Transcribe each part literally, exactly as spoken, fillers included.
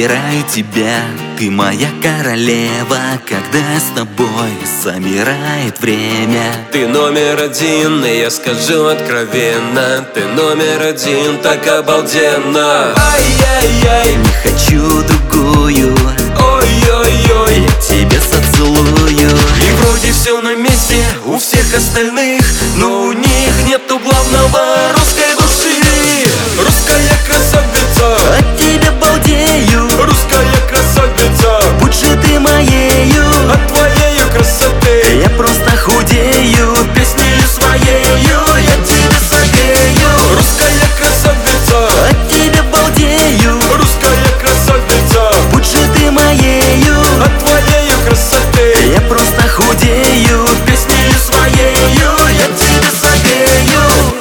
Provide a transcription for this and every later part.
выбираю тебя, ты моя королева, когда с тобой замирает время. Ты номер один, и я скажу откровенно, ты номер один, так обалденно. Ай-яй-яй, Не хочу другую, ой-ой-ой, я тебя зацелую. и вроде все на месте у всех остальных, но у них нету главного — русской души. Русская красавица, От тебя балдею, русская красавица, будь же ты моею. от твоей красоты Я просто худею, песнею своею я тебя согрею. Русская красавица, от тебя балдею, русская красавица, будь же ты моею. от твоей красоты Я просто худею, песнею своею я тебя согрею.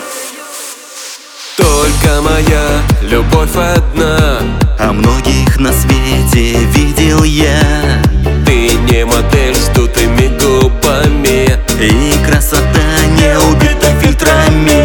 Только моя любовь одна, а многих на свете видел я. ты не модель с дутыми губами, И красота не убита фильтрами.